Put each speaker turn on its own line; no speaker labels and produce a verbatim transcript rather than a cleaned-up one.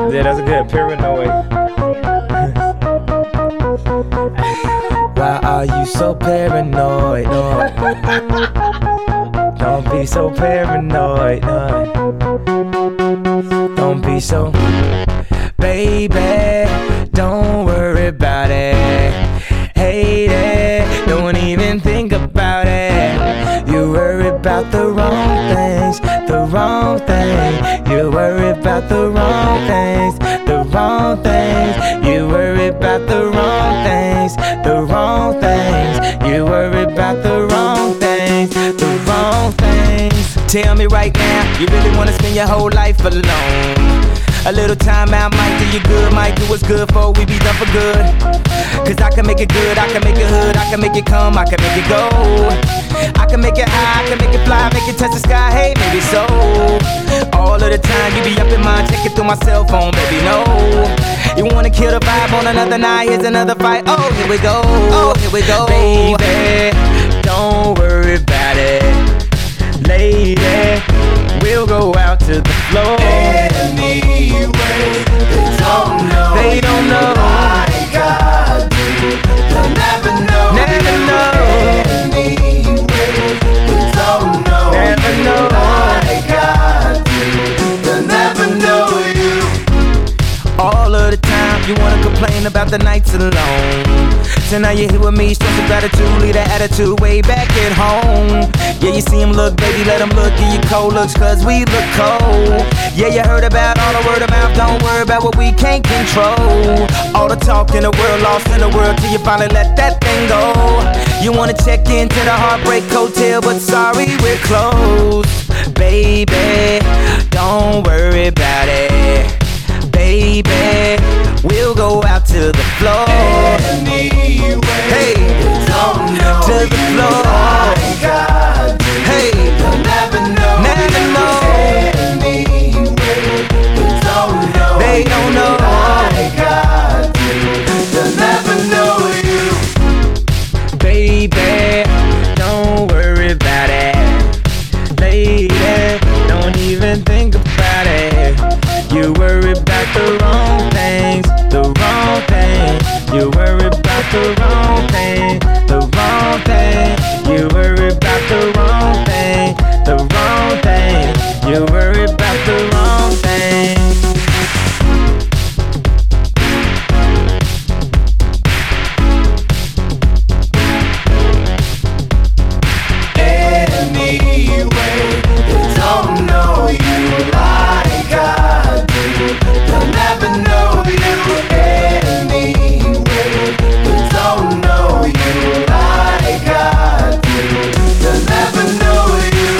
Yeah, that's good. Paranoid. Why are you so paranoid? No. Don't be so paranoid. No. Don't be so. Baby, don't worry about it. Hate it. Don't even think about it. You worry about the wrong things. The wrong thing. You worry about the wrong things. The wrong things. You worry about the wrong things. The wrong things. You worry about the wrong things. The wrong things. Tell me right now, you really wanna spend your whole life alone? A little time out might do you good, might do what's good for we be done for good. Cause I can make it good, I can make it hood, I can make it come, I can make it go. I can make it high, I can make it fly, make it touch the sky, hey, maybe so. All of the time you be up in mind, checking through my cell phone, baby, no. You wanna kill the vibe on another night, here's another fight, oh, here we go, oh, here we go. Baby, don't worry about it. Lady, we'll go out to the floor.
Anyway, they don't know.
They don't know.
Like I do. They'll never know.
Never know.
Anyway, they don't know.
Never know.
Like I do. They'll never know you.
All of the time you wanna complain about the nights alone. So now you're here with me, show some gratitude, leave that attitude way back at home. Yeah, you see him look, baby, let him look, give you cold looks, cause we look cold. Yeah, you heard about all the word of mouth, don't worry about what we can't control. All the talk in the world, lost in the world, till you finally let that thing go. You wanna check into the Heartbreak Hotel, but sorry, we're closed. Baby, don't worry about it. Baby, we'll go out to the floor.
Anyway,
hey,
they don't know.
To the floor.
Like I do.
Hey,
they'll never know.
Never know.
Anyway, they don't know.
They don't know.
Like I do. They'll never know you.
Baby, don't worry about it. Lady, don't even think about it. You worry about the wrong things, the wrong thing. You worry about the wrong thing, the wrong thing. You worry about the wrong thing, the wrong thing. You worry about the wrong thing.
Anyway, they don't know you like I do. They'll never know you. Anyway, they don't know you like I do. They'll never know you.